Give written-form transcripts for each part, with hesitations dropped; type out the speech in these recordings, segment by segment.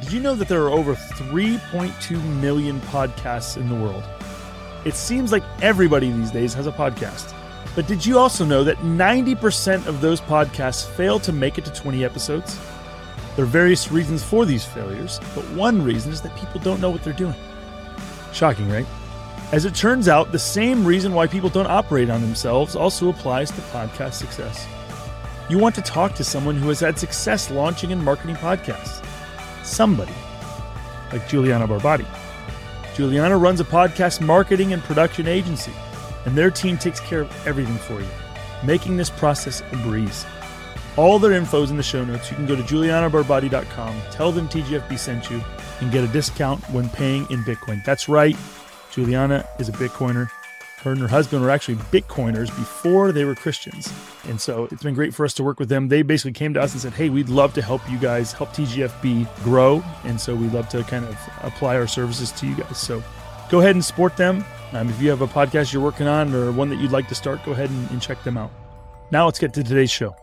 Did you know that there are over 3.2 million podcasts in the world? It seems like everybody these days has a podcast. But did you also know that 90% of those podcasts fail to make it to 20 episodes? There are various reasons for these failures, but one reason is that people don't know what they're doing. Shocking, right? As it turns out, the same reason why people don't operate on themselves also applies to podcast success. You want to talk to someone who has had success launching and marketing podcasts. Somebody like Juliana Barbati. Juliana runs a podcast marketing and production agency, and their team takes care of everything for you, making this process a breeze. All their info is in the show notes. You can go to julianabarbati.com, tell them TGFB sent you, and get a discount when paying in Bitcoin. That's right, Juliana is a Bitcoiner. Her and her husband were actually Bitcoiners before they were Christians. And so it's been great for us to work with them. They basically came to us and said, hey, we'd love to help you guys, help TGFB grow. And so we'd love to kind of apply our services to you guys. So go ahead and support them. If you have a podcast you're working on or one that you'd like to start, go ahead and check them out. Now let's get to today's show.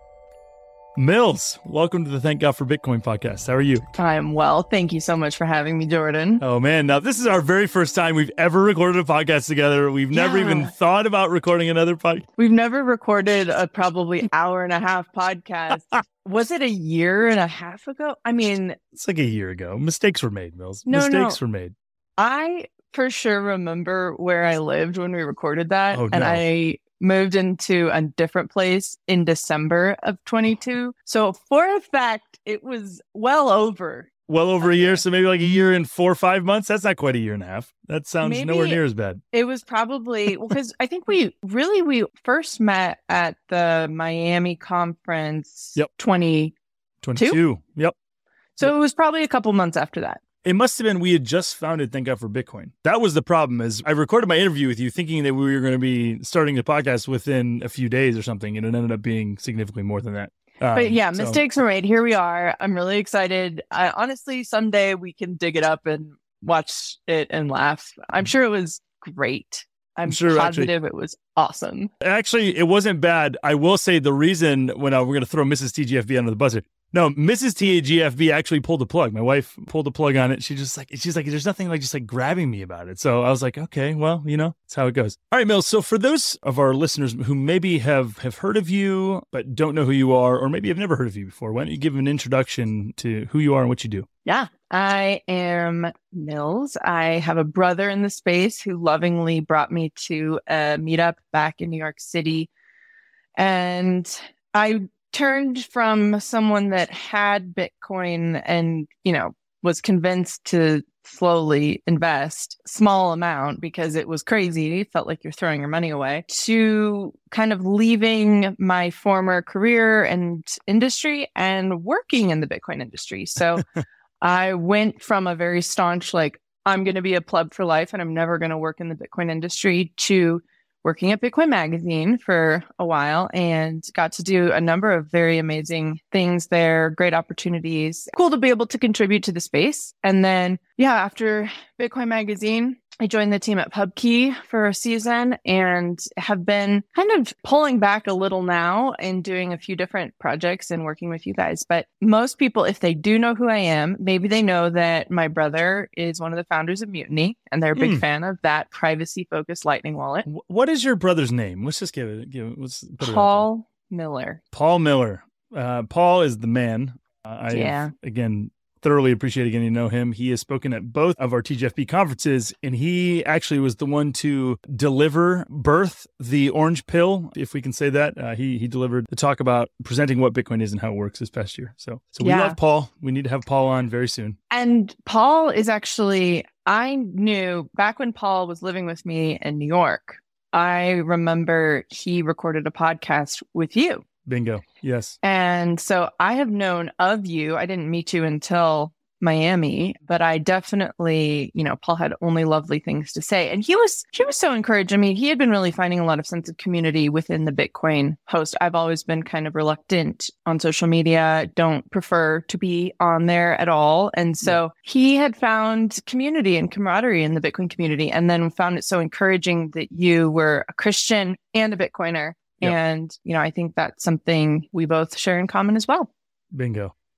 Mills, welcome to the Thank God for Bitcoin podcast. How are you? I'm well. Thank you so much for having me, Jordan. Oh, man. Now, this is our very first time we've ever recorded a podcast together. We've never even thought about recording another podcast. We've never recorded a probably hour and a half podcast. Was it a year and a half ago? I mean... It's like a year ago. Mistakes were made, Mills. Mistakes were made. I for sure remember where I lived when we recorded that. Oh, no. And I moved into a different place in December of 22. So for a fact, it was well over a year. So maybe like a year and 4 or 5 months. That's not quite a year and a half. That sounds nowhere near as bad. It was probably because I think we first met at the Miami conference. Yep. 2022. Yep. So it was probably a couple months after that. It must have been we had just founded Thank God for Bitcoin. That was the problem. Is I recorded my interview with you thinking that we were going to be starting the podcast within a few days or something, and it ended up being significantly more than that. But yeah, mistakes were made. Here we are. I'm really excited. Honestly, someday we can dig it up and watch it and laugh. I'm sure it was great. I'm sure positive it was awesome. Actually, it wasn't bad. I will say the reason when we're going to throw Mrs. TGFB under the bus here. No, Mrs. TGFB actually pulled the plug. My wife pulled the plug on it. She's like, there's nothing like just like grabbing me about it. So I was like, okay, well, that's how it goes. All right, Mills. So for those of our listeners who maybe have heard of you, but don't know who you are, or maybe have never heard of you before, why don't you give an introduction to who you are and what you do? Yeah, I am Mills. I have a brother in the space who lovingly brought me to a meetup back in New York City. And I turned from someone that had Bitcoin and, was convinced to slowly invest small amount because it was crazy. It felt like you're throwing your money away, to kind of leaving my former career and industry and working in the Bitcoin industry. So I went from a very staunch, I'm going to be a pleb for life and I'm never going to work in the Bitcoin industry, to working at Bitcoin Magazine for a while and got to do a number of very amazing things there, great opportunities. Cool to be able to contribute to the space. And then, after Bitcoin Magazine, I joined the team at PubKey for a season and have been kind of pulling back a little now and doing a few different projects and working with you guys. But most people, if they do know who I am, maybe they know that my brother is one of the founders of Mutiny and they're a big fan of that privacy-focused Lightning wallet. What is your brother's name? Let's just give it. Let's put Paul Miller. Paul Miller. Paul is the man. Again, thoroughly appreciate getting to know him. He has spoken at both of our TGFB conferences, and he actually was the one to birth the orange pill, if we can say that. He delivered the talk about presenting what Bitcoin is and how it works this past year. So we love Paul. We need to have Paul on very soon. And Paul is actually, I knew back when Paul was living with me in New York, I remember he recorded a podcast with you. Bingo. Yes. And so I have known of you. I didn't meet you until Miami, but I definitely, Paul had only lovely things to say. And he was so encouraged. I mean, he had been really finding a lot of sense of community within the Bitcoin host. I've always been kind of reluctant on social media, don't prefer to be on there at all. And so he had found community and camaraderie in the Bitcoin community, and then found it so encouraging that you were a Christian and a Bitcoiner. Yep. And, I think that's something we both share in common as well. Bingo.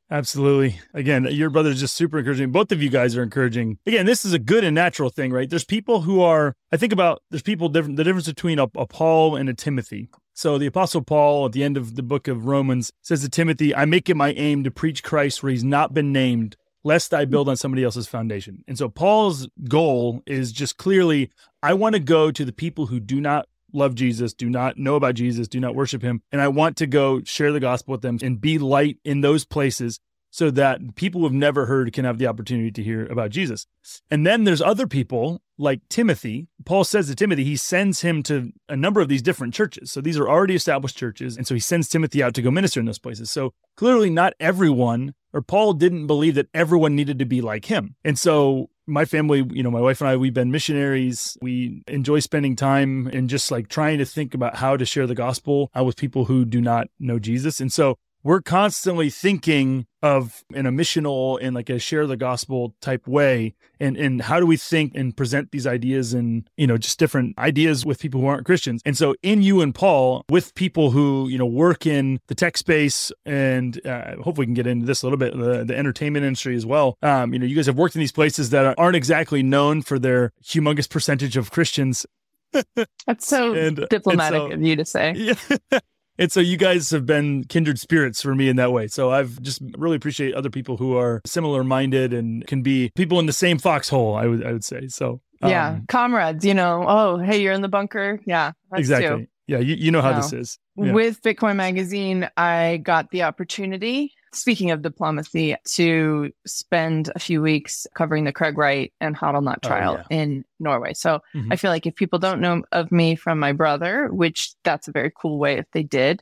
Absolutely. Again, your brother is just super encouraging. Both of you guys are encouraging. Again, this is a good and natural thing, right? There's people who are, I think about, there's people different, the difference between a Paul and a Timothy. So the Apostle Paul at the end of the book of Romans says to Timothy, I make it my aim to preach Christ where he's not been named, lest I build on somebody else's foundation. And so Paul's goal is just clearly, I want to go to the people who do not love Jesus, do not know about Jesus, do not worship him. And I want to go share the gospel with them and be light in those places so that people who have never heard can have the opportunity to hear about Jesus. And then there's other people like Timothy. Paul says to Timothy, he sends him to a number of these different churches. So these are already established churches. And so he sends Timothy out to go minister in those places. So clearly not everyone, or Paul didn't believe that everyone needed to be like him. And so my family, my wife and I, we've been missionaries. We enjoy spending time and just like trying to think about how to share the gospel with people who do not know Jesus. And so we're constantly thinking of in a missional and like a share the gospel type way. And how do we think and present these ideas and, just different ideas with people who aren't Christians. And so in you and Paul, with people who, work in the tech space and hopefully we can get into this a little bit, the entertainment industry as well. You guys have worked in these places that aren't exactly known for their humongous percentage of Christians. That's so diplomatic of you to say. Yeah. And so you guys have been kindred spirits for me in that way. So I've just really appreciate other people who are similar minded and can be people in the same foxhole, I would say. So yeah, comrades, oh, hey, you're in the bunker. Yeah, exactly. Too. Yeah, you know how this is. Yeah. With Bitcoin Magazine, I got the opportunity, speaking of diplomacy, to spend a few weeks covering the Craig Wright and Hodl Knot trial in Norway. So I feel like if people don't know of me from my brother, which that's a very cool way if they did,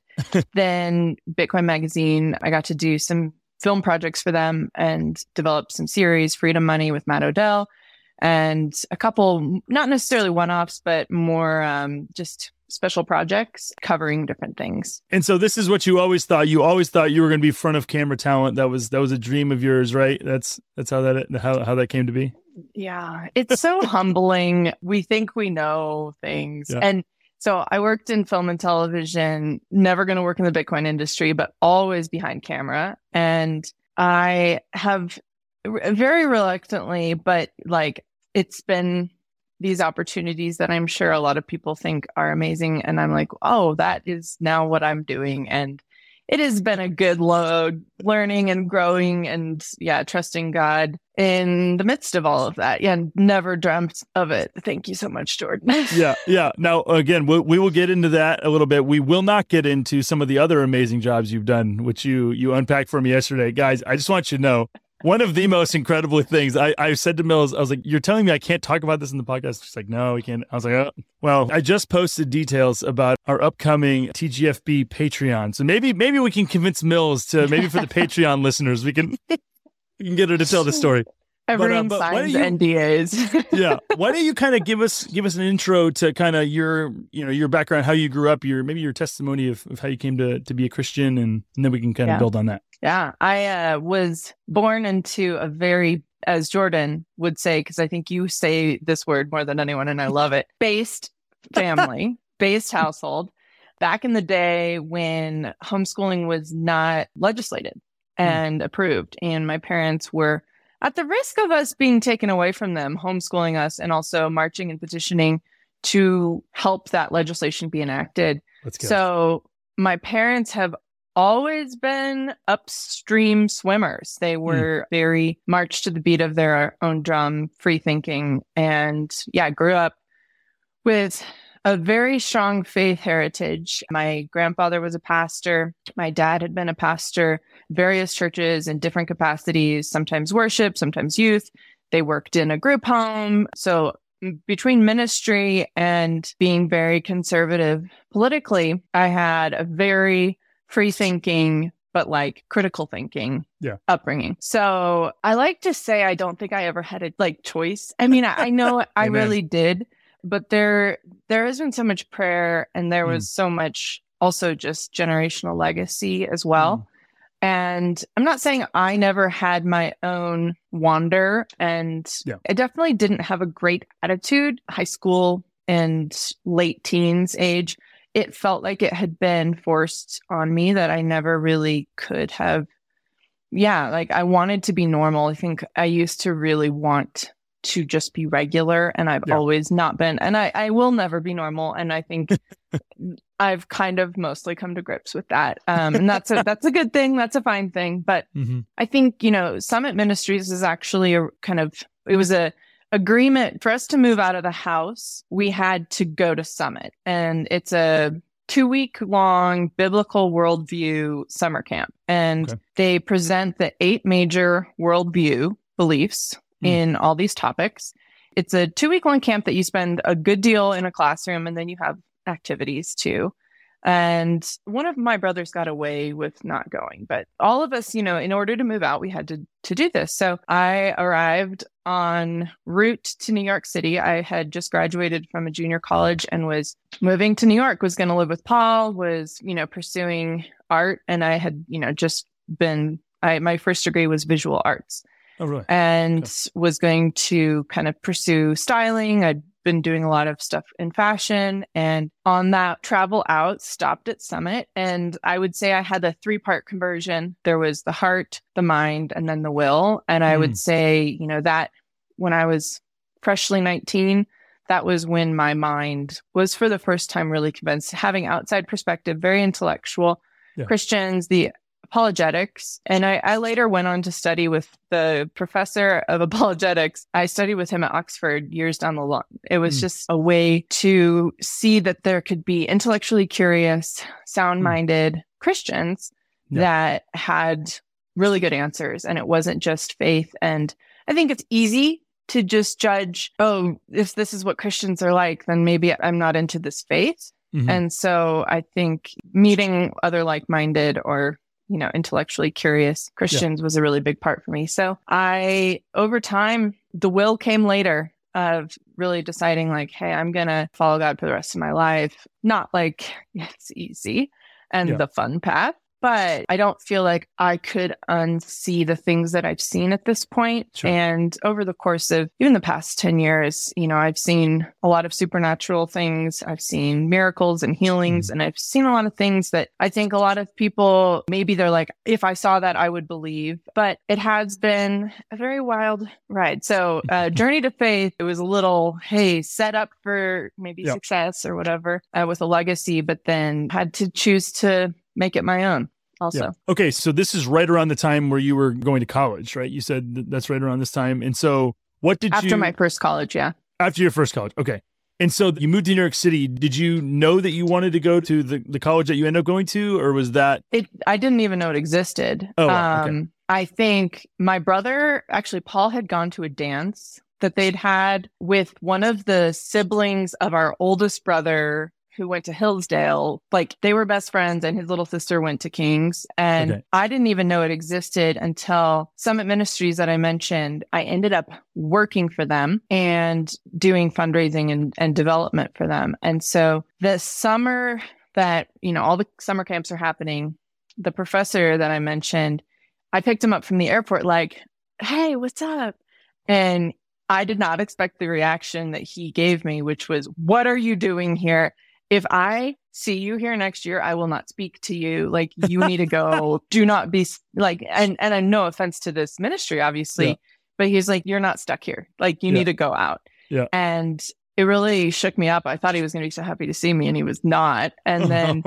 then Bitcoin Magazine, I got to do some film projects for them and develop some series, Freedom Money with Matt Odell, and a couple, not necessarily one-offs, but more just special projects covering different things. And so this is what you always thought. You always thought you were going to be front of camera talent. That was a dream of yours, right? That's how that came to be. Yeah, it's so humbling. We think we know things. Yeah. And so I worked in film and television, never going to work in the Bitcoin industry, but always behind camera. And I have very reluctantly, but it's been these opportunities that I'm sure a lot of people think are amazing. And I'm like, oh, that is now what I'm doing. And it has been a good load, learning and growing and trusting God in the midst of all of that. Yeah, never dreamt of it. Thank you so much, Jordan. Yeah. Now, again, we will get into that a little bit. We will not get into some of the other amazing jobs you've done, which you unpacked for me yesterday. Guys, I just want you to know, one of the most incredible things I said to Mills, I was like, you're telling me I can't talk about this in the podcast? She's like, no, we can't. I was like, oh. Well, I just posted details about our upcoming TGFB Patreon. So maybe we can convince Mills to, maybe for the Patreon listeners, we can get her to tell the story. Everyone signs NDAs. Yeah. Why don't you kind of give us an intro to kind of your background, how you grew up, maybe your testimony of how you came to be a Christian, and then we can kind of build on that. Yeah. I was born into a very, as Jordan would say, because I think you say this word more than anyone and I love it, based family, based household. Back in the day when homeschooling was not legislated and approved, and my parents were at the risk of us being taken away from them, homeschooling us, and also marching and petitioning to help that legislation be enacted. So my parents have always been upstream swimmers. They were very march to the beat of their own drum, free thinking, and grew up with a very strong faith heritage. My grandfather was a pastor. My dad had been a pastor, various churches in different capacities, sometimes worship, sometimes youth. They worked in a group home. So between ministry and being very conservative politically, I had a very free thinking, but critical thinking upbringing. So I like to say I don't think I ever had a choice. I mean, I know I really did. But there has been so much prayer, and there was so much also just generational legacy as well. And I'm not saying I never had my own wander, and I definitely didn't have a great attitude. High school and late teens age, it felt like it had been forced on me that I never really could have yeah, like I wanted to be normal. I think I used to really want to just be regular, and I've always not been, and I will never be normal. And I think I've kind of mostly come to grips with that. And that's a good thing. That's a fine thing. But I think, Summit Ministries is actually it was a agreement for us to move out of the house. We had to go to Summit, and it's a 2-week long biblical worldview summer camp. And they present the 8 major worldview beliefs in all these topics. It's a 2-week long camp that you spend a good deal in a classroom, and then you have activities too. And one of my brothers got away with not going, but all of us, in order to move out, we had to do this. So I arrived en route to New York City. I had just graduated from a junior college and was moving to New York, was going to live with Paul, was, pursuing art. And I had, my first degree was visual arts. Oh, really? And was going to kind of pursue styling. I'd been doing a lot of stuff in fashion, and on that travel out, stopped at Summit. And I would say I had a 3-part conversion. There was the heart, the mind, and then the will. And I would say, that when I was freshly 19, that was when my mind was for the first time really convinced, having outside perspective, very intellectual Christians, the apologetics. And I later went on to study with the professor of apologetics. I studied with him at Oxford years down the line. It was just a way to see that there could be intellectually curious, sound-minded Christians that had really good answers. And it wasn't just faith. And I think it's easy to just judge, if this is what Christians are like, then maybe I'm not into this faith. And so I think meeting other like-minded or intellectually curious Christians was a really big part for me. So over time, the will came later of really deciding like, hey, I'm going to follow God for the rest of my life. Not like it's easy and the fun path, but I don't feel like I could unsee the things that I've seen at this point. Sure. And over the course of even the past 10 years, I've seen a lot of supernatural things. I've seen miracles and healings, and I've seen a lot of things that I think a lot of people, maybe they're like, if I saw that, I would believe. But it has been a very wild ride. So Journey to Faith, it was a little, hey, set up for maybe success or whatever with a legacy, but then had to choose to make it my own. Also. Okay. So this is right around the time where you were going to college, right? You said that's right around this time. And so after my first college. Yeah. After your first college. Okay. And so you moved to New York City. Did you know that you wanted to go to the college that you ended up going to, or was that? I didn't even know it existed. Oh, okay. I think my brother, actually, Paul had gone to a dance that they'd had with one of the siblings of our oldest brother, who went to Hillsdale. Like, they were best friends, and his little sister went to King's. And I didn't even know it existed until Summit Ministries that I mentioned. I ended up working for them and doing fundraising and development for them. And so the summer that, all the summer camps are happening, the professor that I mentioned, I picked him up from the airport like, hey, what's up? And I did not expect the reaction that he gave me, which was, what are you doing here? If I see you here next year, I will not speak to you. Like, you need to go. Do not be like, and no offense to this ministry, obviously, but he's like, you're not stuck here. Like, you need to go out. Yeah. And it really shook me up. I thought he was going to be so happy to see me, and he was not. And then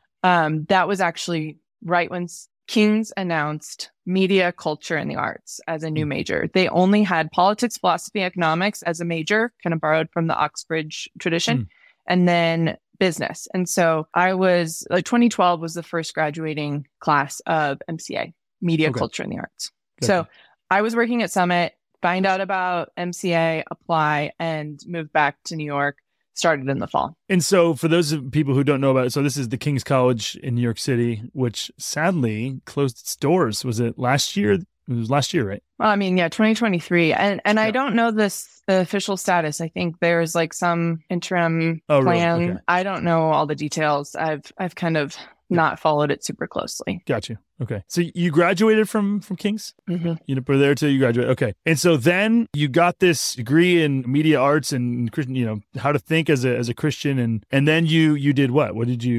that was actually right when King's announced media, culture, and the arts as a new major. They only had politics, philosophy, economics as a major, kind of borrowed from the Oxbridge tradition, and then business. And so I was 2012 was the first graduating class of MCA, media, culture, and the arts. Gotcha. So I was working at Summit, find out about MCA, apply, and move back to New York. Started in the fall. And so for those people who don't know about it, so this is the King's College in New York City, which sadly closed its doors. Was it last year? It was last year, right? Well, 2023. And I don't know the official status. I think there's like some interim plan. Really? Okay. I don't know all the details. I've kind of not followed it super closely. Got you. Okay. So you graduated from King's? Mm-hmm. You were there till you graduated. Okay. And so then you got this degree in media arts and Christian, how to think as a Christian. And then you did what? What did you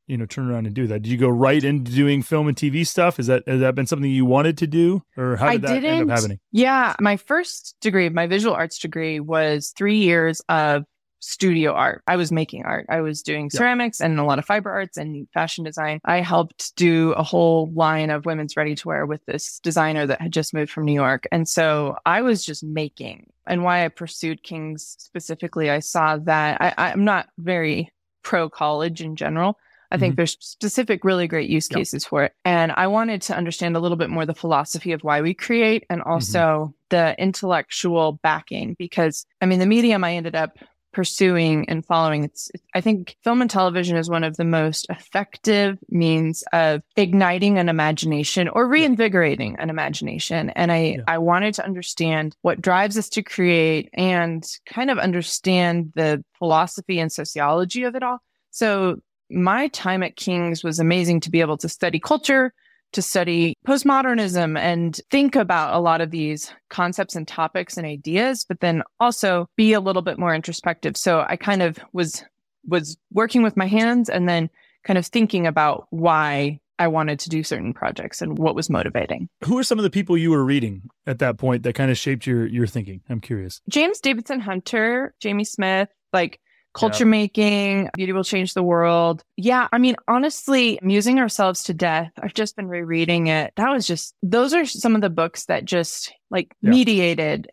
turn around and do that? Did you go right into doing film and TV stuff? Has that been something you wanted to do, or how did that end up happening? Yeah, my first degree, my visual arts degree, was 3 years of studio art. I was making art. I was doing ceramics and a lot of fiber arts and fashion design. I helped do a whole line of women's ready-to-wear with this designer that had just moved from New York. And so I was just making. And why I pursued King's specifically, I saw that I'm not very pro-college in general. I think there's specific, really great use cases for it. And I wanted to understand a little bit more the philosophy of why we create and also the intellectual backing, because the medium I ended up pursuing and following, I think film and television is one of the most effective means of igniting an imagination or reinvigorating an imagination. And I wanted to understand what drives us to create and kind of understand the philosophy and sociology of it all. So my time at King's was amazing to be able to study culture, to study postmodernism and think about a lot of these concepts and topics and ideas, but then also be a little bit more introspective. So I kind of was working with my hands and then kind of thinking about why I wanted to do certain projects and what was motivating. Who are some of the people you were reading at that point that kind of shaped your thinking? I'm curious. James Davidson Hunter, Jamie Smith, Culture Making, Beauty Will Change the World. Yeah, honestly, Amusing Ourselves to Death, I've just been rereading it. Those are some of the books that just mediated,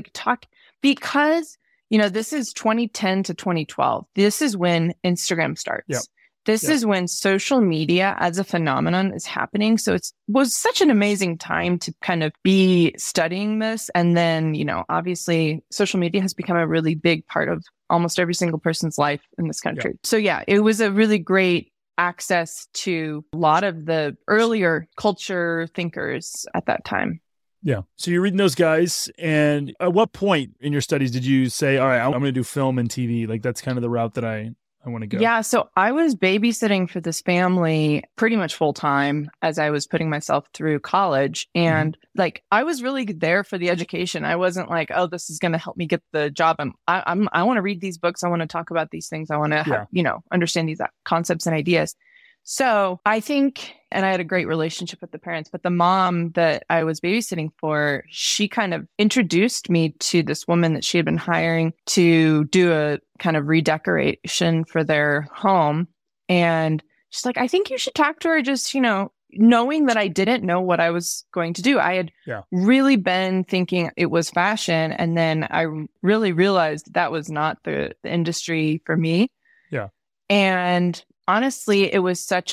because, this is 2010 to 2012. This is when Instagram starts. Yep. This is when social media as a phenomenon is happening. So it was such an amazing time to kind of be studying this. And then, obviously social media has become a really big part of almost every single person's life in this country. Yeah. So yeah, it was a really great access to a lot of the earlier culture thinkers at that time. Yeah. So you're reading those guys. And at what point in your studies did you say, all right, I'm going to do film and TV? That's kind of the route that I want to go. Yeah. So I was babysitting for this family pretty much full time as I was putting myself through college. And I was really there for the education. I wasn't like, oh, this is going to help me get the job. I want to read these books. I want to talk about these things. I want to, understand these concepts and ideas. So I think, and I had a great relationship with the parents, but the mom that I was babysitting for, she kind of introduced me to this woman that she had been hiring to do a kind of redecoration for their home. And she's like, I think you should talk to her, just, knowing that I didn't know what I was going to do. I had really been thinking it was fashion. And then I really realized that was not the industry for me. Yeah. And honestly, it was such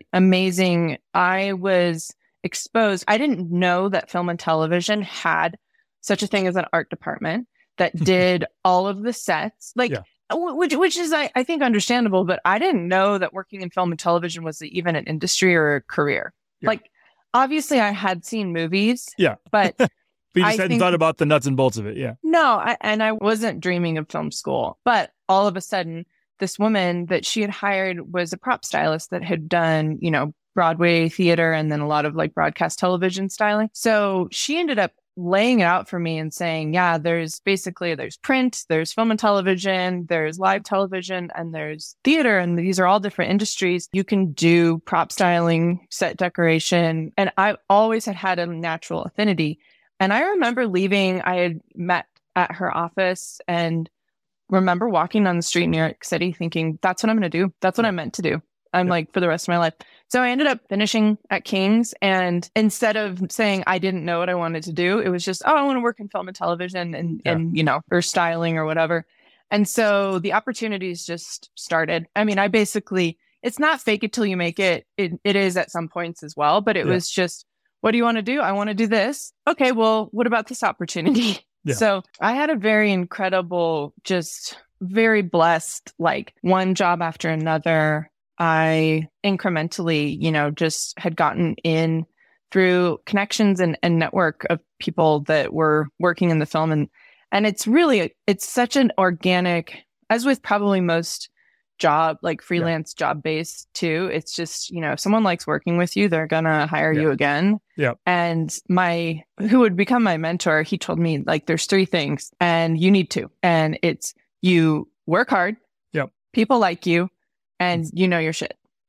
I was exposed. I didn't know that film and television had such a thing as an art department that did all of the sets, which is, I think, understandable, but I didn't know that working in film and television was even an industry or a career. Yeah. Obviously I had seen movies, but but you just hadn't thought about the nuts and bolts of it. Yeah. No, and I wasn't dreaming of film school, but all of a sudden, this woman that she had hired was a prop stylist that had done, Broadway theater and then a lot of broadcast television styling. So she ended up laying it out for me and saying, there's print, there's film and television, there's live television, and there's theater. And these are all different industries. You can do prop styling, set decoration. And I always had a natural affinity. And I remember leaving, I had met at her office and remember walking on the street in New York City thinking, that's what I'm going to do. That's what I meant to do. I'm for the rest of my life. So I ended up finishing at King's. And instead of saying I didn't know what I wanted to do, it was just, I want to work in film and television and or styling or whatever. And so the opportunities just started. It's not fake it till you make it. It is at some points as well, but it was just, what do you want to do? I want to do this. Okay, well, what about this opportunity? Yeah. So I had a very incredible, just very blessed, one job after another. I incrementally, just had gotten in through connections and network of people that were working in the film. And it's such an organic, as with probably most job, freelance job based too. It's just, if someone likes working with you, they're going to hire you again. Yeah. And who would become my mentor, he told me there's 3 things and you need to, and it's you work hard. Yep. People like you and you know your shit.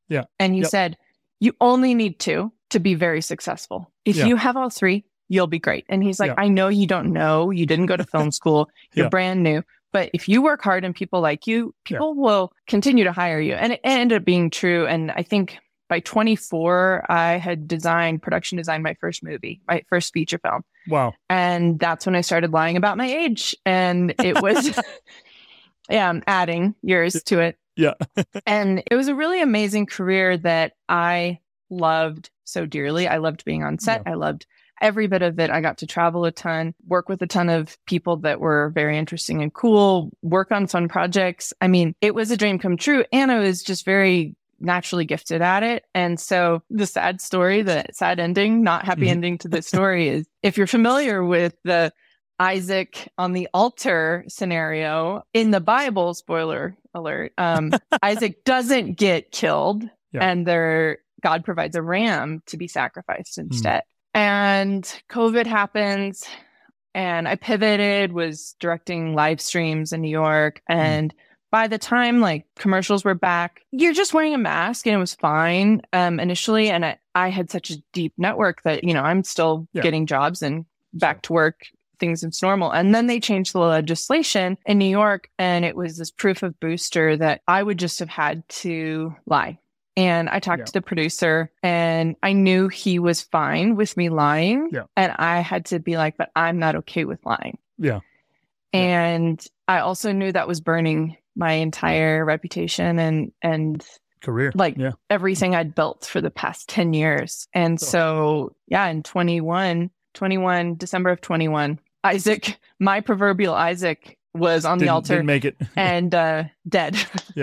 Yeah. And he said, you only need 2 to be very successful. If you have all 3, you'll be great. And he's like, I know you don't know. You didn't go to film school. You're brand new. But if you work hard and people like you, people will continue to hire you. And it ended up being true. And I think by 24, I had production designed my first movie, my first feature film. Wow. And that's when I started lying about my age. And it was, I'm adding years to it. Yeah. And it was a really amazing career that I loved so dearly. I loved being on set. I loved every bit of it. I got to travel a ton, work with a ton of people that were very interesting and cool, work on fun projects. I mean, it was a dream come true. And I was just very naturally gifted at it. And so the sad ending, not happy ending to this story is, if you're familiar with the Isaac on the altar scenario in the Bible, spoiler alert, Isaac doesn't get killed and God provides a ram to be sacrificed instead. And COVID happens and I pivoted, was directing live streams in New York. And by the time like commercials were back, you're just wearing a mask and it was fine initially. And I had such a deep network that, I'm still getting jobs and back to work, things it's normal. And then they changed the legislation in New York. And it was this proof of booster that I would just have had to lie. And I talked to the producer and I knew he was fine with me lying. Yeah. And I had to be like, but I'm not okay with lying. Yeah. And I also knew that was burning my entire reputation and career, everything I'd built for the past 10 years. And so, in December of 21, Isaac, my proverbial Isaac, was on the altar. Didn't make it. And dead. Yeah.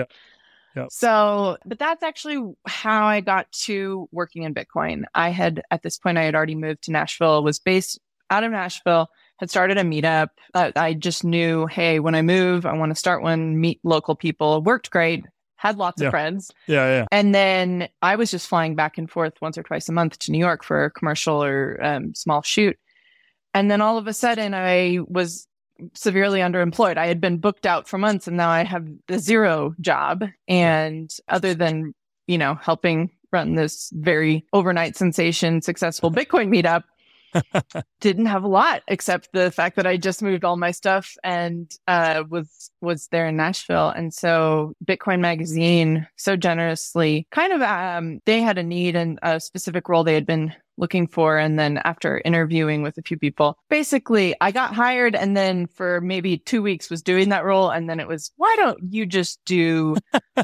So, but that's actually how I got to working in Bitcoin. I had already moved to Nashville, was based out of Nashville, had started a meetup. I just knew, hey, when I move, I want to start one, meet local people. Worked great, had lots of friends. Yeah. And then I was just flying back and forth once or twice a month to New York for a commercial or small shoot. And then all of a sudden I was severely underemployed. I had been booked out for months and now I have a 0 job. And other than, helping run this very overnight sensation, successful Bitcoin meetup, didn't have a lot except the fact that I just moved all my stuff and was there in Nashville. And so Bitcoin Magazine so generously they had a need and a specific role they had been looking for. And then after interviewing with a few people, basically I got hired and then for maybe 2 weeks was doing that role. And then it was, why don't you just do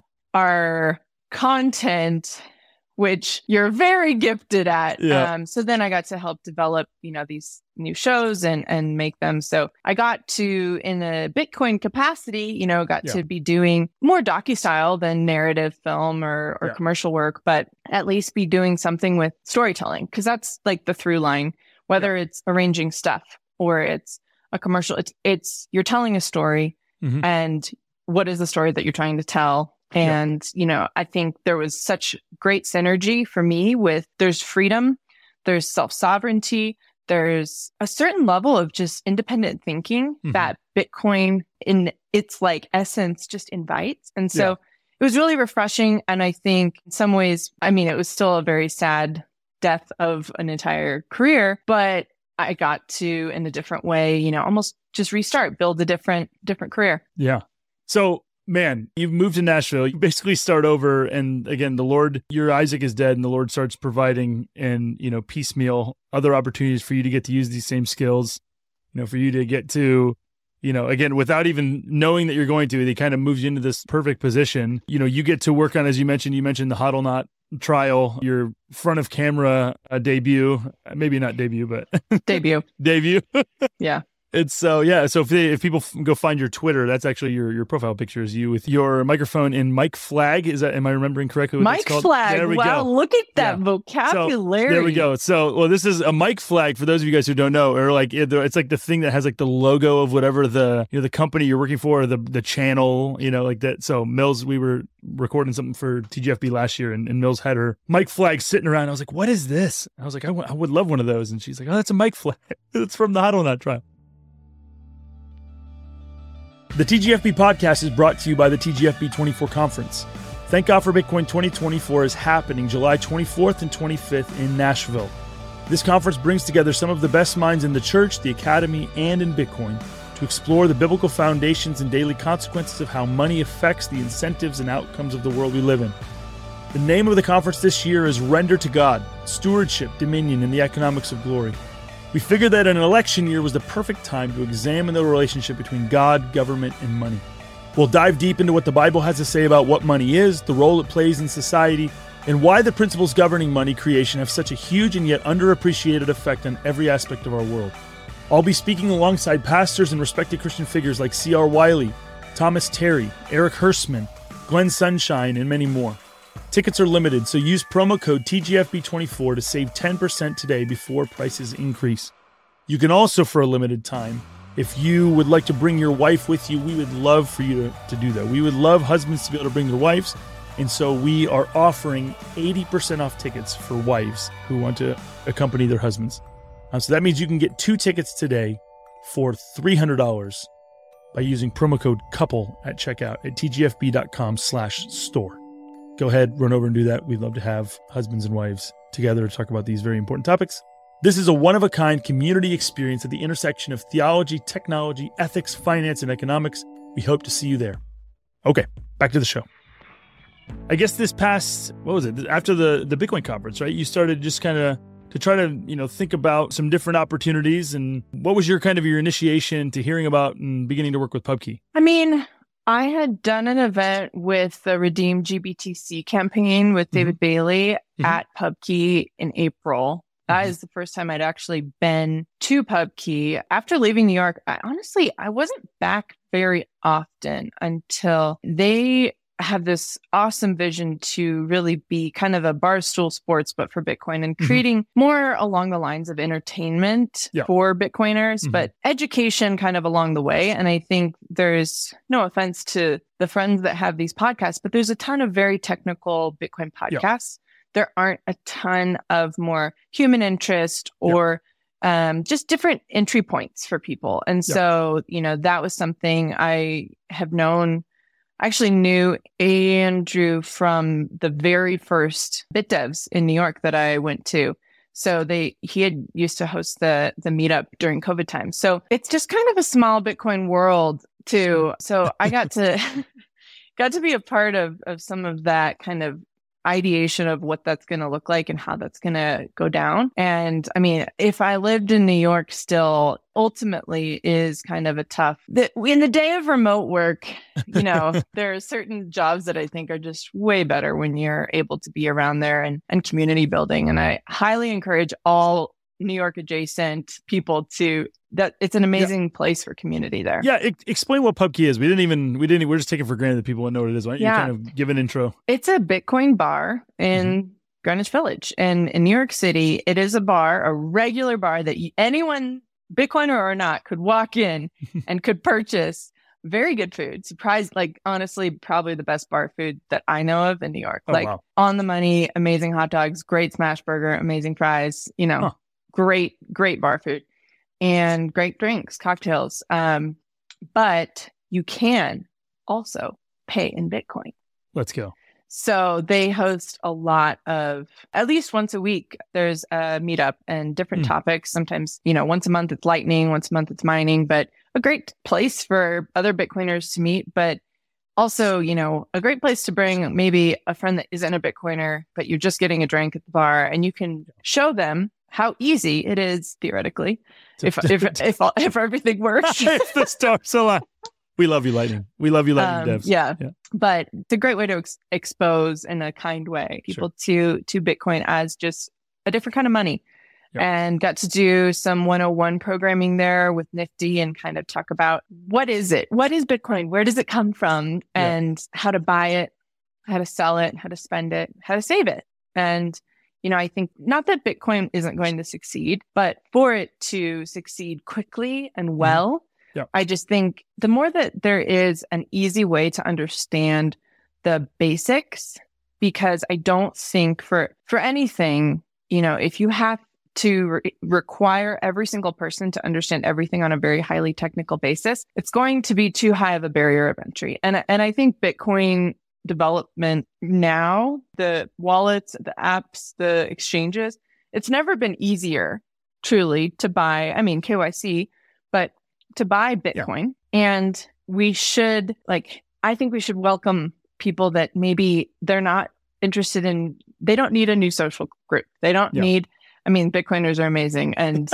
our content, which you're very gifted at. Yeah. So then I got to help develop, these new shows and make them. So I got to, in a Bitcoin capacity, to be doing more docu-style than narrative film or commercial work, but at least be doing something with storytelling. Cause that's like the through line, whether it's arranging stuff or it's a commercial, it's you're telling a story and what is the story that you're trying to tell? And, I think there was such great synergy for me with there's freedom, there's self-sovereignty, there's a certain level of just independent thinking that Bitcoin in its essence just invites. And so it was really refreshing. And I think in some ways, it was still a very sad death of an entire career, but I got to, in a different way, almost just restart, build a different career. Yeah. So, man, you've moved to Nashville. You basically start over. And again, your Isaac is dead and the Lord starts providing and, piecemeal other opportunities for you to get to use these same skills, for you to get to, again, without even knowing that you're going to, they kind of moves you into this perfect position. You get to work on, as you mentioned the Hodl Knot trial, your front of camera debut, maybe not debut, but debut. Yeah. It's so if people go find your Twitter, that's actually your profile picture is you with your microphone in Mike Flag. Am I remembering correctly what Mike it's called? Flag. There we go. Look at that vocabulary. So, there we go. So, this is a Mike Flag for those of you guys who don't know, or it's like the thing that has like the logo of whatever the the company you're working for, or the channel, like that. So Mills, we were recording something for TGFB last year, and Mills had her Mike Flag sitting around. I was like, what is this? I was like, I would love one of those, and she's like, oh, that's a Mike Flag. It's from the Hodl Knot trial. The TGFB podcast is brought to you by the TGFB 24 Conference. Thank God for Bitcoin 2024 is happening July 24th and 25th in Nashville. This conference brings together some of the best minds in the church, the academy, and in Bitcoin to explore the biblical foundations and daily consequences of how money affects the incentives and outcomes of the world we live in. The name of the conference this year is Render to God, Stewardship, Dominion, and the Economics of Glory. We figured that an election year was the perfect time to examine the relationship between God, government, and money. We'll dive deep into what the Bible has to say about what money is, the role it plays in society, and why the principles governing money creation have such a huge and yet underappreciated effect on every aspect of our world. I'll be speaking alongside pastors and respected Christian figures like C.R. Wiley, Thomas Terry, Eric Hirschman, Glenn Sunshine, and many more. Tickets are limited, so use promo code TGFB24 to save 10% today before prices increase. You can also, for a limited time, if you would like to bring your wife with you, we would love for you to do that. We would love husbands to be able to bring their wives, and so we are offering 80% off tickets for wives who want to accompany their husbands. So that means you can get 2 tickets today for $300 by using promo code COUPLE at checkout at tgfb.com/store. Go ahead, run over and do that. We'd love to have husbands and wives together to talk about these very important topics. This is a one-of-a-kind community experience at the intersection of theology, technology, ethics, finance, and economics. We hope to see you there. Okay, back to the show. I guess this past, after the Bitcoin conference, right? You started just kind of to try to, think about some different opportunities. And what was your initiation to hearing about and beginning to work with PubKey? I mean, I had done an event with the Redeem GBTC campaign with David Bailey at PubKey in April. That is the first time I'd actually been to PubKey. After leaving New York, I wasn't back very often until they have this awesome vision to really be kind of a Barstool Sports, but for Bitcoin, and creating more along the lines of entertainment for Bitcoiners, but education kind of along the way. And I think there's no offense to the friends that have these podcasts, but there's a ton of very technical Bitcoin podcasts. There aren't a ton of more human interest or just different entry points for people. And so, that was something I have known. I actually knew Andrew from the very first BitDevs in New York that I went to. So he had used to host the meetup during COVID time. So it's just kind of a small Bitcoin world too. So I got to be a part of some of that kind of ideation of what that's going to look like and how that's going to go down. And I mean, if I lived in New York still, ultimately is kind of a tough, in the day of remote work, there are certain jobs that I think are just way better when you're able to be around there and community building. And I highly encourage all New York adjacent people that it's an amazing place for community there. Yeah. Explain what PubKey is. We're just taking for granted that people know what it is. Why don't you kind of give an intro? It's a Bitcoin bar in Greenwich Village. And in New York City, it is a regular bar that anyone, Bitcoiner or not, could walk in and could purchase very good food. Honestly, probably the best bar food that I know of in New York. On the money, amazing hot dogs, great smash burger, amazing fries, great bar food. And great drinks, cocktails. But you can also pay in Bitcoin. Let's go. So they host a lot of, at least once a week, there's a meetup and different topics. Sometimes, once a month it's Lightning, once a month it's mining, but a great place for other Bitcoiners to meet. But also, a great place to bring maybe a friend that isn't a Bitcoiner, but you're just getting a drink at the bar, and you can show them how easy it is, theoretically, if everything works. If the stars align. We love you, Lightning. We love you, Lightning devs. Yeah. But it's a great way to expose in a kind way people to Bitcoin as just a different kind of money. And got to do some 101 programming there with Nifty and kind of talk about what is it? What is Bitcoin? Where does it come from? And how to buy it, how to sell it, how to spend it, how to save it. And I think not that Bitcoin isn't going to succeed, but for it to succeed quickly and well, I just think the more that there is an easy way to understand the basics, because I don't think for anything, if you have to require every single person to understand everything on a very highly technical basis, it's going to be too high of a barrier of entry. And I think Bitcoin development now, the wallets, the apps, the exchanges, it's never been easier truly to buy, I mean, KYC, but to buy Bitcoin. And we should, I think we should welcome people that maybe they're not interested in, they don't need a new social group. They don't need, I mean, Bitcoiners are amazing and,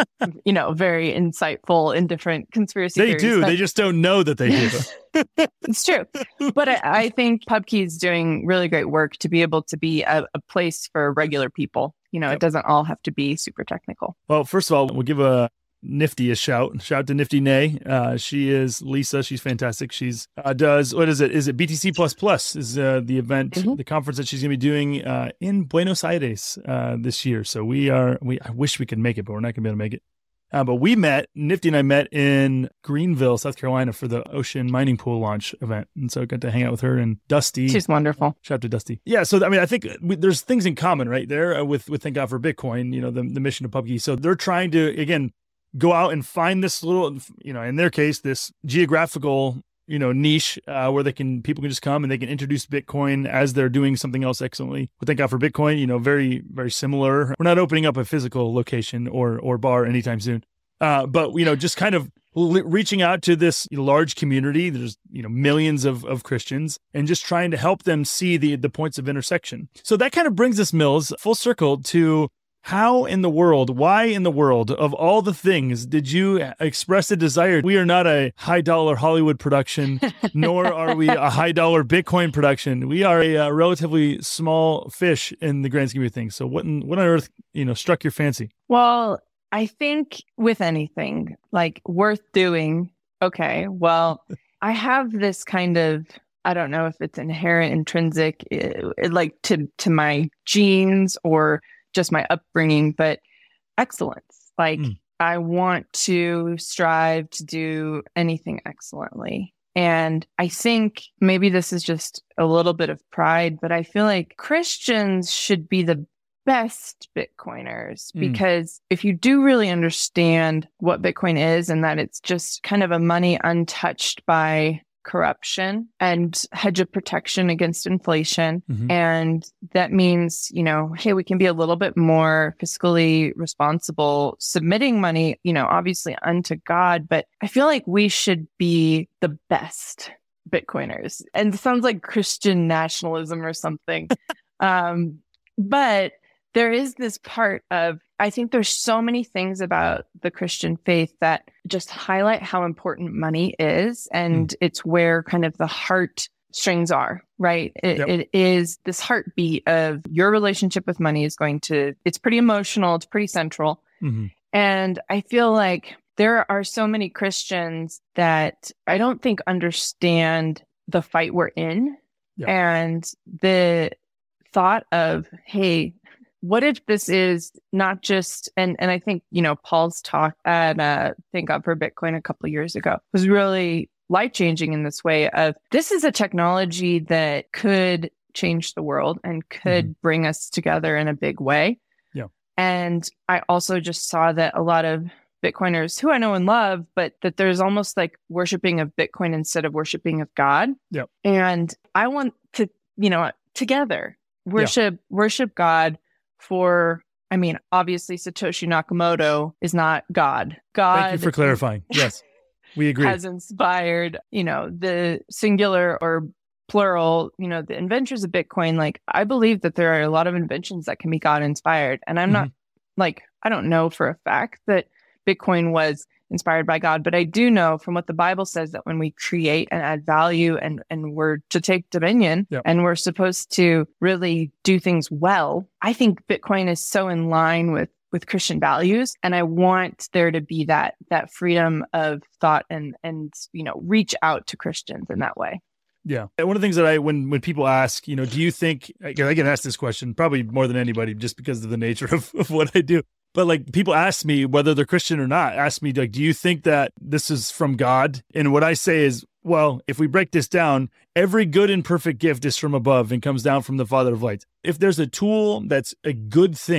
very insightful in different conspiracy theories. They do. They just don't know that they do. It's true. But I think PubKey is doing really great work to be able to be a place for regular people. It doesn't all have to be super technical. Well, first of all, we'll give Nifty a shout. Shout to Nifty Nay. She is Lisa. She's fantastic. She's does, what is it? Is it BTC Plus is the event, the conference that she's going to be doing in Buenos Aires this year. So I wish we could make it, but we're not going to be able to make it. But Nifty and I met in Greenville, South Carolina for the Ocean Mining Pool launch event. And so I got to hang out with her and Dusty. She's wonderful. Shout out to Dusty. Yeah. So, I mean, I think there's things in common right there with Thank God for Bitcoin, the mission of PubKey. So they're trying to, again, go out and find this little, in their case, this geographical, niche where people can just come and they can introduce Bitcoin as they're doing something else excellently. But Thank God for Bitcoin, very, very similar. We're not opening up a physical location or bar anytime soon. But, just kind of reaching out to this large community. There's, millions of Christians and just trying to help them see the points of intersection. So that kind of brings us, Mills, full circle to why in the world, of all the things, did you express a desire? We are not a high-dollar Hollywood production, nor are we a high-dollar Bitcoin production. We are a relatively small fish in the grand scheme of things. So what on earth, struck your fancy? Well, I think with anything, worth doing, okay, well, I have this kind of, I don't know if it's inherent, intrinsic, to my genes or just my upbringing, but excellence. I want to strive to do anything excellently. And I think maybe this is just a little bit of pride, but I feel like Christians should be the best Bitcoiners, because if you do really understand what Bitcoin is and that it's just kind of a money untouched by corruption and hedge of protection against inflation. And that means, hey, we can be a little bit more fiscally responsible, submitting money, obviously unto God. But I feel like we should be the best Bitcoiners. And it sounds like Christian nationalism or something. But there is this part of, I think there's so many things about the Christian faith that just highlight how important money is. And it's where kind of the heart strings are, right? It is this heartbeat of your relationship with money it's pretty emotional. It's pretty central. And I feel like there are so many Christians that I don't think understand the fight we're in. And the thought of, hey, what if this is not just, and I think, Paul's talk at Thank God for Bitcoin a couple of years ago was really life-changing in this way of, this is a technology that could change the world and could bring us together in a big way. And I also just saw that a lot of Bitcoiners who I know and love, but that there's almost like worshiping of Bitcoin instead of worshiping of God. And I want to, together worship God for, obviously Satoshi Nakamoto is not God. Thank you for clarifying. Yes, we agree. Has inspired, the singular or plural, the inventors of Bitcoin. I believe that there are a lot of inventions that can be God inspired. And I'm not I don't know for a fact that Bitcoin was inspired by God, but I do know from what the Bible says that when we create and add value and we're to take dominion and we're supposed to really do things well, I think Bitcoin is so in line with Christian values. And I want there to be that freedom of thought and reach out to Christians in that way. Yeah. One of the things that when people ask, do you think, I get asked this question probably more than anybody just because of the nature of what I do. But people ask me whether they're Christian or not, ask me, do you think that this is from God? And what I say is, well, if we break this down, every good and perfect gift is from above and comes down from the Father of lights. If there's a tool that's a good thing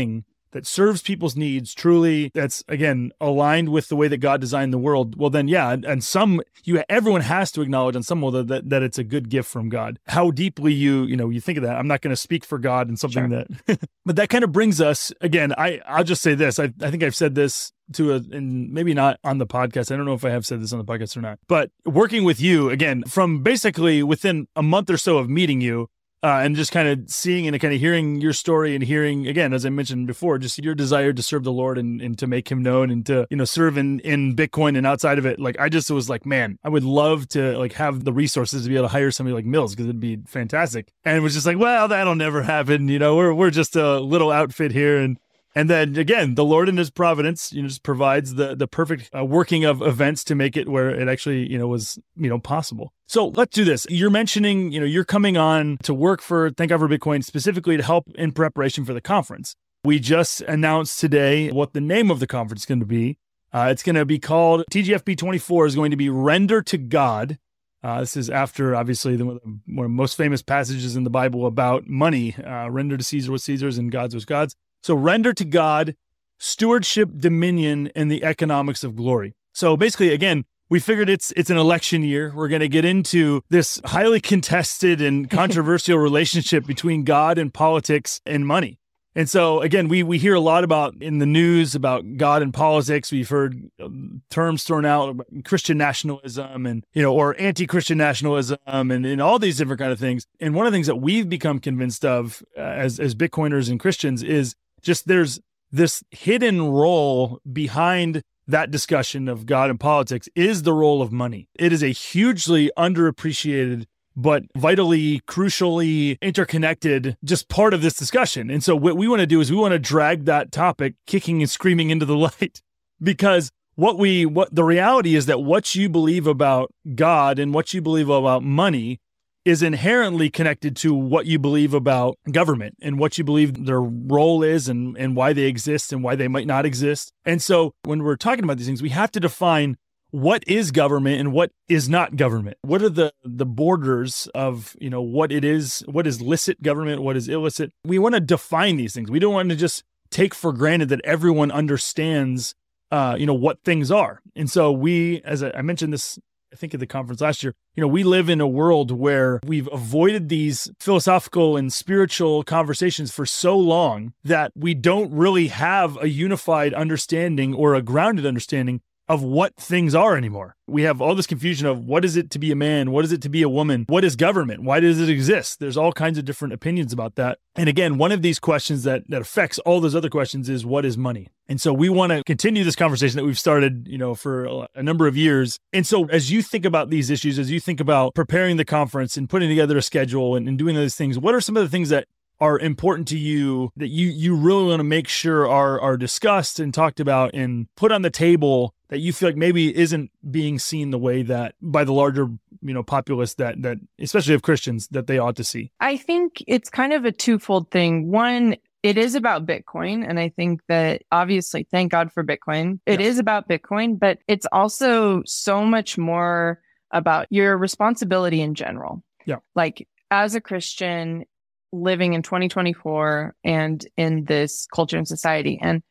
that serves people's needs truly, that's again aligned with the way that God designed the world, well then yeah, and everyone has to acknowledge on some level that it's a good gift from God. How deeply you think of that, I'm not going to speak for God and something that, but that kind of brings us again. I'll just say this. I think I've said this and maybe not on the podcast. I don't know if I have said this on the podcast or not, but working with you again from basically within a month or so of meeting you. And just kind of seeing and kind of hearing your story and hearing, again, as I mentioned before, just your desire to serve the Lord and to make him known and to, serve in Bitcoin and outside of it. Like, I just was like, man, I would love to like have the resources to be able to hire somebody like Mills because it'd be fantastic. And it was just like, well, that'll never happen. We're just a little outfit here. And then again, the Lord in his providence, just provides the perfect working of events to make it where it actually, was, possible. So let's do this. You're mentioning, you're coming on to work for Thank God for Bitcoin specifically to help in preparation for the conference. We just announced today what the name of the conference is going to be. It's going to be called TGFB 24 is going to be Render to God. This is after, obviously, one of the most famous passages in the Bible about money. Render to Caesar what's Caesar's and God's what's God's. So render to God, stewardship, dominion, and the economics of glory. So basically, again, we figured it's an election year. We're going to get into this highly contested and controversial relationship between God and politics and money. And so, again, we hear a lot about in the news about God and politics. We've heard terms thrown out about Christian nationalism and, or anti-Christian nationalism and all these different kind of things. And one of the things that we've become convinced of as Bitcoiners and Christians is just there's this hidden role behind that discussion of God and politics is the role of money. It is a hugely underappreciated but vitally, crucially interconnected, just part of this discussion. And so what we want to do is we want to drag that topic kicking and screaming into the light, because what the reality is that what you believe about God and what you believe about money is inherently connected to what you believe about government and what you believe their role is and why they exist and why they might not exist. And so when we're talking about these things, we have to define what is government and what is not government. What are the borders of, what is licit government, what is illicit? We want to define these things. We don't want to just take for granted that everyone understands, what things are. And so we, as I mentioned this, I think at the conference last year, we live in a world where we've avoided these philosophical and spiritual conversations for so long that we don't really have a unified understanding or a grounded understanding of what things are anymore. We have all this confusion of what is it to be a man? What is it to be a woman? What is government? Why does it exist? There's all kinds of different opinions about that. And again, one of these questions that affects all those other questions is what is money? And so we want to continue this conversation that we've started, for a number of years. And so as you think about these issues, as you think about preparing the conference and putting together a schedule and doing those things, what are some of the things that are important to you that you really want to make sure are discussed and talked about and put on the table that you feel like maybe isn't being seen the way that by the larger, populace that especially of Christians that they ought to see? I think it's kind of a twofold thing. One, it is about Bitcoin. And I think that obviously, thank God for Bitcoin. It is about Bitcoin, but it's also so much more about your responsibility in general. Yeah. Like as a Christian living in 2024 and in this culture and society. And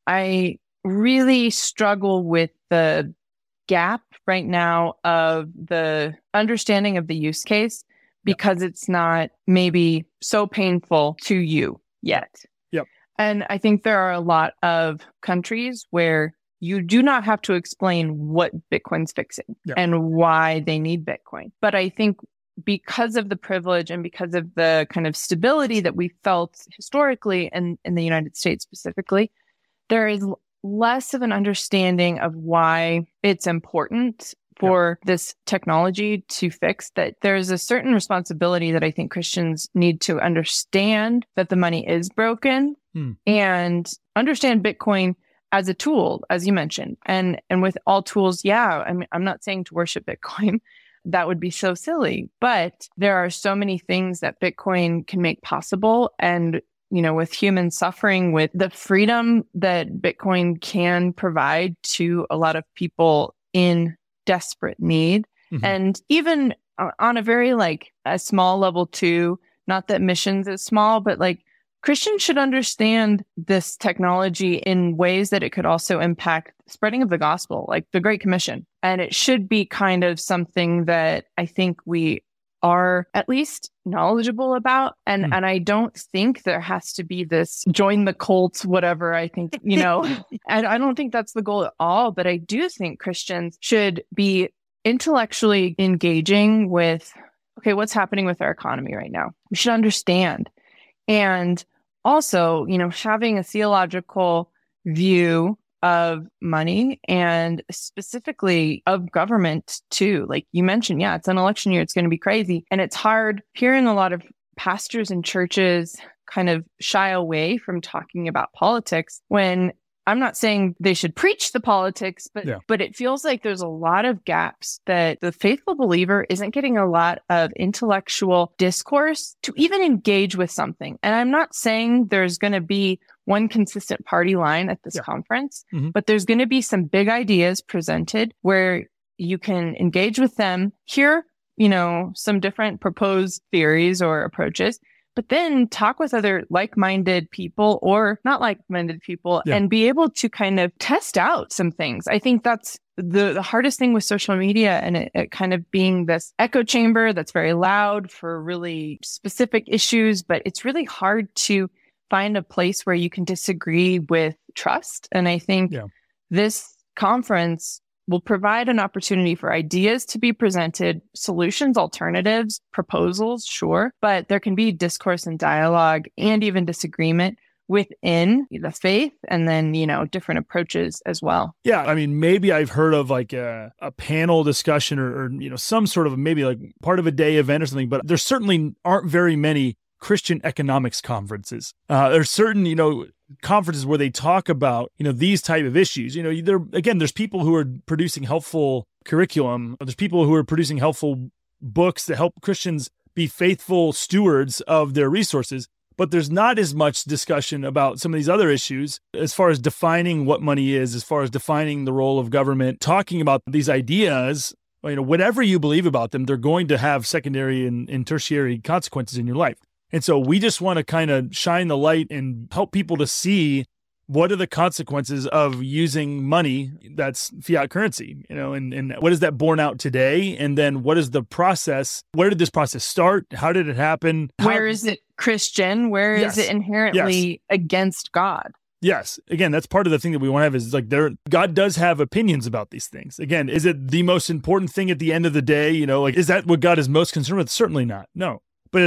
I really struggle with the gap right now of the understanding of the use case because it's not maybe so painful to you yet. Yep. And I think there are a lot of countries where you do not have to explain what Bitcoin's fixing and why they need Bitcoin. But I think because of the privilege and because of the kind of stability that we felt historically in the United States specifically, there is less of an understanding of why it's important for this technology to fix that. There's a certain responsibility that I think Christians need to understand that the money is broken and understand Bitcoin as a tool, as you mentioned. And with all tools, I mean, I'm not saying to worship Bitcoin. That would be so silly. But there are so many things that Bitcoin can make possible. And, with human suffering, with the freedom that Bitcoin can provide to a lot of people in desperate need. And even on a very a small level too, not that missions is small, but Christians should understand this technology in ways that it could also impact spreading of the gospel, like the Great Commission. And it should be kind of something that I think we are at least knowledgeable about. And I don't think there has to be this join the cult, whatever. I think, I don't think that's the goal at all. But I do think Christians should be intellectually engaging with, okay, what's happening with our economy right now? We should understand. And also, having a theological view of money and specifically of government too. Like you mentioned, it's an election year. It's going to be crazy. And it's hard hearing a lot of pastors and churches kind of shy away from talking about politics when I'm not saying they should preach the politics, but it feels like there's a lot of gaps that the faithful believer isn't getting a lot of intellectual discourse to even engage with something. And I'm not saying there's going to be one consistent party line at this conference, but there's going to be some big ideas presented where you can engage with them, hear, some different proposed theories or approaches, but then talk with other like-minded people or not like-minded people and be able to kind of test out some things. I think that's the hardest thing with social media and it kind of being this echo chamber that's very loud for really specific issues, but it's really hard to find a place where you can disagree with trust. And I think this conference will provide an opportunity for ideas to be presented, solutions, alternatives, proposals, sure, but there can be discourse and dialogue and even disagreement within the faith and then, different approaches as well. Yeah. I mean, maybe I've heard of like a panel discussion or some sort of maybe like part of a day event or something, but there certainly aren't very many Christian economics conferences. There's certain, conferences where they talk about, these type of issues. There's people who are producing helpful curriculum. There's people who are producing helpful books that help Christians be faithful stewards of their resources. But there's not as much discussion about some of these other issues as far as defining what money is, as far as defining the role of government, talking about these ideas. Whatever you believe about them, they're going to have secondary and tertiary consequences in your life. And so we just want to kind of shine the light and help people to see what are the consequences of using money that's fiat currency, and what is that borne out today? And then what is the process? Where did this process start? How did it happen? Where is it Christian? Where is it inherently against God? Yes. Again, that's part of the thing that we want to have is like God does have opinions about these things. Again, is it the most important thing at the end of the day? Is that what God is most concerned with? Certainly not. No. But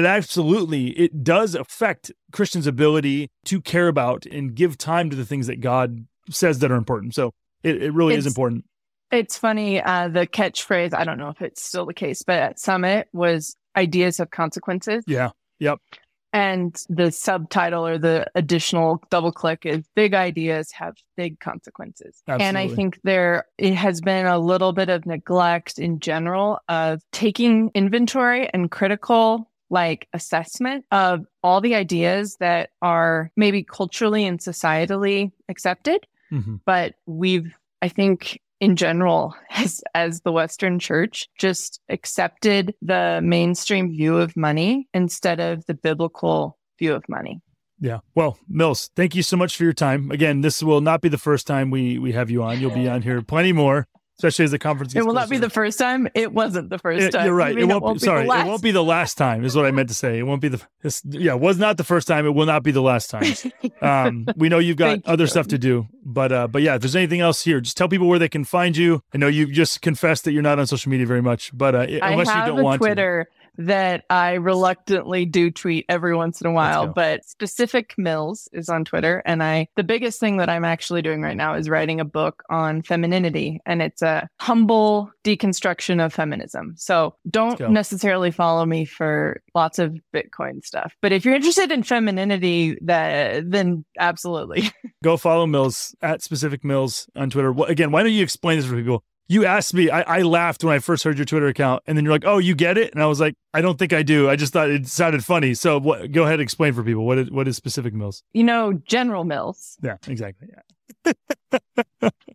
it does affect Christians' ability to care about and give time to the things that God says that are important. So it really is important. It's funny, the catchphrase, I don't know if it's still the case, but at Summit was ideas have consequences. Yeah. Yep. And the subtitle or the additional double click is big ideas have big consequences. Absolutely. And I think it has been a little bit of neglect in general of taking inventory and critical assessment of all the ideas that are maybe culturally and societally accepted. Mm-hmm. But I think in general, as the Western church, just accepted the mainstream view of money instead of the biblical view of money. Yeah. Well, Mills, thank you so much for your time. Again, this will not be the first time we have you on. You'll be on here plenty more. Especially as the conference gets It will closer. Not be the first time. It wasn't the first time. You're right. It won't be the last time is what I meant to say. It won't be it was not the first time. It will not be the last time. We know you've got other stuff to do, but yeah, if there's anything else here, just tell people where they can find you. I know you've just confessed that you're not on social media very much, but unless you don't want Twitter that I reluctantly do tweet every once in a while, but Specific Mills is on Twitter. And the biggest thing that I'm actually doing right now is writing a book on femininity, and it's a humble deconstruction of feminism. So don't necessarily follow me for lots of Bitcoin stuff. But if you're interested in femininity, then absolutely. Go follow Mills at Specific Mills on Twitter. Again, why don't you explain this for people? You asked me, I laughed when I first heard your Twitter account, and then you're like, oh, you get it? And I was like, I don't think I do. I just thought it sounded funny. So go ahead and explain for people. What is Specific Mills? General Mills. Yeah, exactly. Yeah.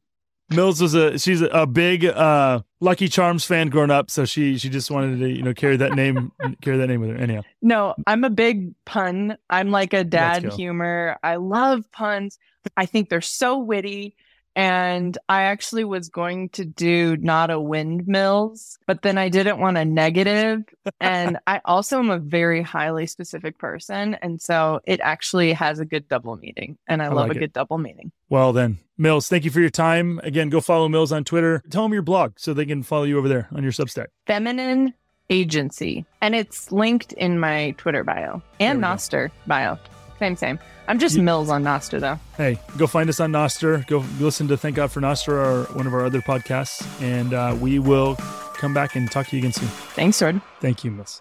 Mills she's a big Lucky Charms fan growing up, so she just wanted to carry that name with her. Anyhow, no, I'm a big pun. I'm like a dad humor. I love puns. I think they're so witty. And I actually was going to do not a windmills, but then I didn't want a negative. And I also am a very highly specific person. And so it actually has a good double meaning. And I love a good double meaning. Well then, Mills, thank you for your time. Again, go follow Mills on Twitter. Tell them your blog so they can follow you over there on your Substack. Feminine Agency. And it's linked in my Twitter bio and Nostr bio. Same. I'm just Mills on Nostr, though. Hey, go find us on Nostr. Go listen to Thank God for Nostr, one of our other podcasts. And we will come back and talk to you again soon. Thanks, Jordan. Thank you, Mills.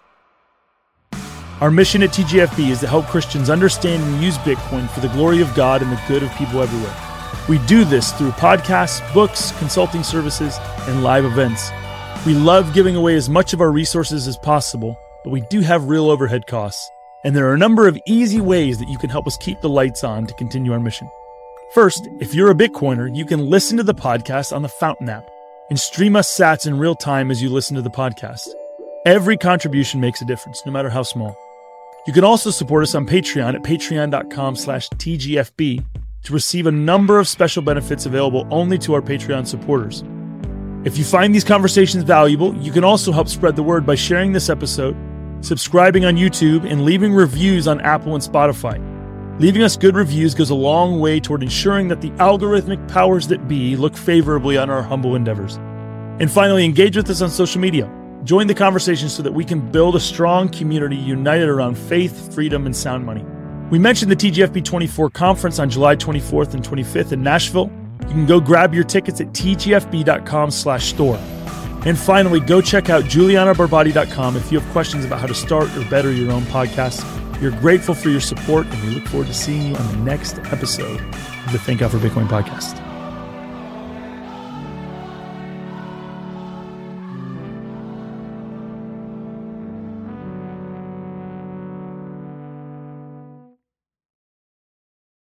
Our mission at TGFB is to help Christians understand and use Bitcoin for the glory of God and the good of people everywhere. We do this through podcasts, books, consulting services, and live events. We love giving away as much of our resources as possible, but we do have real overhead costs. And there are a number of easy ways that you can help us keep the lights on to continue our mission. First, if you're a Bitcoiner, you can listen to the podcast on the Fountain app and stream us sats in real time as you listen to the podcast. Every contribution makes a difference, no matter how small. You can also support us on Patreon at patreon.com/TGFB to receive a number of special benefits available only to our Patreon supporters. If you find these conversations valuable, you can also help spread the word by sharing this episode, subscribing on YouTube, and leaving reviews on Apple and Spotify. Leaving us good reviews goes a long way toward ensuring that the algorithmic powers that be look favorably on our humble endeavors. And finally, engage with us on social media. Join the conversation so that we can build a strong community united around faith, freedom, and sound money. We mentioned the TGFB 24 conference on July 24th and 25th in Nashville. You can go grab your tickets at tgfb.com/store. And finally, go check out julianabarbati.com if you have questions about how to start or better your own podcast. We're grateful for your support, and we look forward to seeing you on the next episode of the Thank God for Bitcoin podcast.